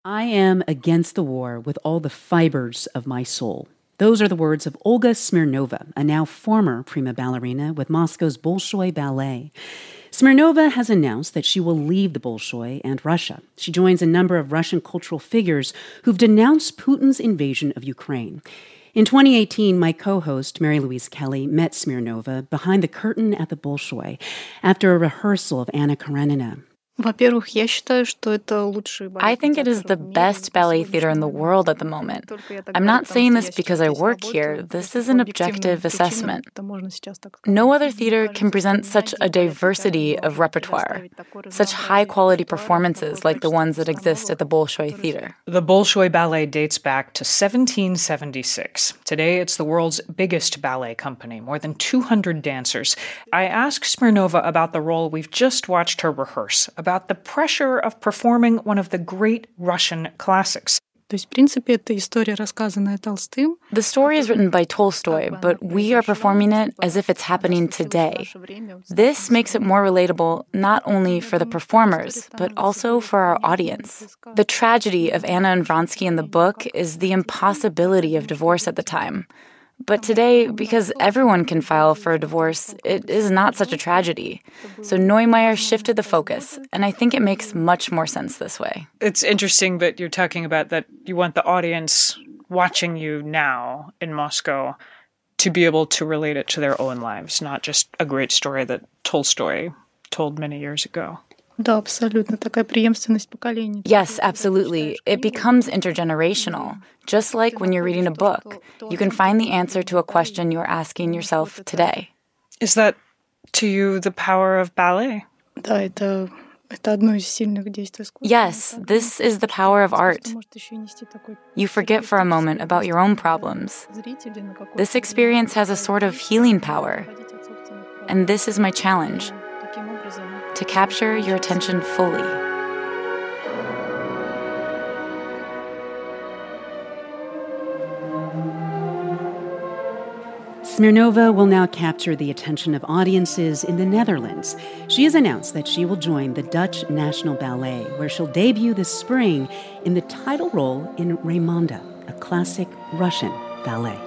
I am against the war with all the fibers of my soul. Those are the words of Olga Smirnova, a now former prima ballerina with Moscow's Bolshoi Ballet. Smirnova has announced that she will leave the Bolshoi and Russia. She joins a number of Russian cultural figures who've denounced Putin's invasion of Ukraine. In 2018, my co-host, Mary Louise Kelly, met Smirnova behind the curtain at the Bolshoi after a rehearsal of Anna Karenina. I think it is the best ballet theater in the world at the moment. I'm not saying this because I work here. This is an objective assessment. No other theater can present such a diversity of repertoire, such high-quality performances like the ones that exist at the Bolshoi Theater. The Bolshoi Ballet dates back to 1776. Today, it's the world's biggest ballet company, more than 200 dancers. I asked Smirnova about the role we've just watched her rehearse, about the pressure of performing one of the great Russian classics. The story is written by Tolstoy, but we are performing it as if it's happening today. This makes it more relatable not only for the performers, but also for our audience. The tragedy of Anna and Vronsky in the book is the impossibility of divorce at the time. But today, because everyone can file for a divorce, it is not such a tragedy. So Neumeier shifted the focus, and I think it makes much more sense this way. It's interesting that you're talking about that you want the audience watching you now in Moscow to be able to relate it to their own lives, not just a great story that Tolstoy told many years ago. Yes, absolutely. It becomes intergenerational. Just like when you're reading a book, you can find the answer to a question you're asking yourself today. Is that, to you, the power of ballet? Yes, this is the power of art. You forget for a moment about your own problems. This experience has a sort of healing power. And this is my challenge, to capture your attention fully. Smirnova will now capture the attention of audiences in the Netherlands. She has announced that she will join the Dutch National Ballet, where she'll debut this spring in the title role in Raymonda, a classic Russian ballet.